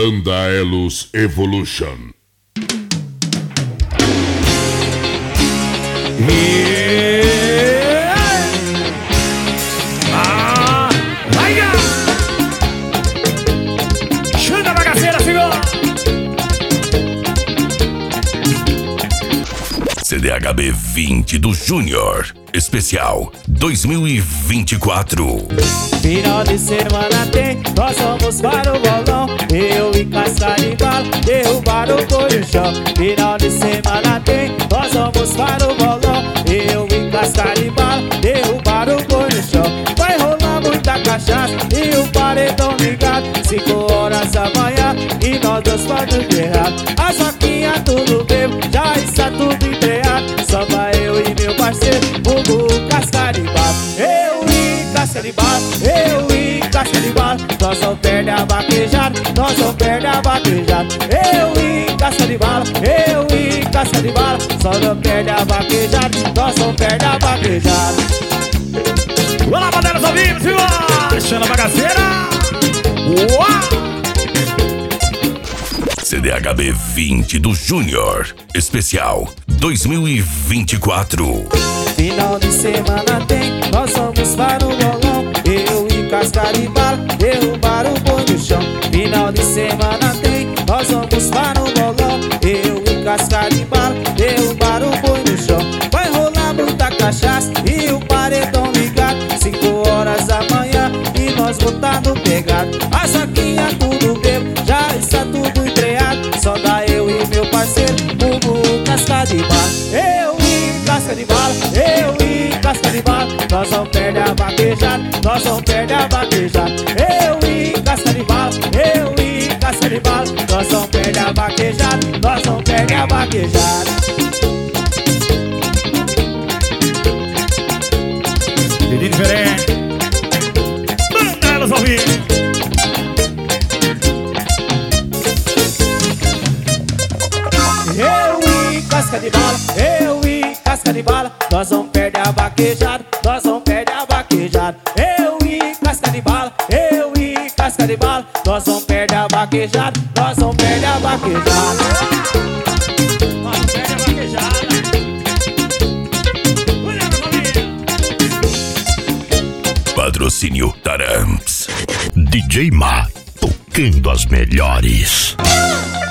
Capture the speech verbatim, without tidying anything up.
Banda Elos Evolution. Yeah. Ah, vai! Chega a bagaceira, senhor! C D H B vinte do Júnior, especial dois mil e vinte e quatro. Final de semana tem, nós vamos para o bolão. Eu e casca de bala, derrubar o boi no chão. Final de semana tem, nós vamos para o bolão. Eu e casca de bala, derrubar o boi no chão. Vai rolar muita cachaça e o paredão ligado. Cinco horas da manhã e nós dois vamos guerrear. As vaquinhas tudo bebo, já está tudo entreado. Só vai eu e meu parceiro, Bubu, casca de bala. Eu e casca de bala, eu e casca de bala. Nós não perde a vaquejada, nós não perde a vaquejada. Eu e casca de bala, eu e casca de bala. Só não perde a vaquejada, nós não perde a vaquejada. Olá, bandeiras ao vivo, senhor! Chama a bagaceira! Uau! C D H B vinte do Júnior, especial dois mil e vinte e quatro. Final de semana tem, nós vamos para o bolão. Eu e casca de bala, derrubar o boi no chão. Final de semana tem, nós vamos para o bolão. Eu e casca de bala, derrubar o boi no chão. Vai rolar muita cachaça e o paredão ligado. Cinco horas da manhã e nós botando pegado. As vaquinhas tudo bebo, já está tudo entreado. Só dá eu e meu parceiro, Bubu, casca de bala. Eu e casca de bala, eu e casca de bala. Nós não perde a vaquejada, nós não perde a vaquejada. Eu e casca de bala, eu e casca de bala. Nós não perde a vaquejada, nós não perde a vaquejada. Dedinho diferente. Banda Elos ao vivo. Eu e casca de bala, eu e casca de bala. Nós não perde a vaquejada, nós não perde a vaquejada. Eu e casca de bala, eu e casca de bala. Nós não perde a vaquejada, nós não perde a vaquejada. Nós não perde a vaquejada. Olha, meu família. Patrocínio Taramps. D J Ma, tocando as melhores.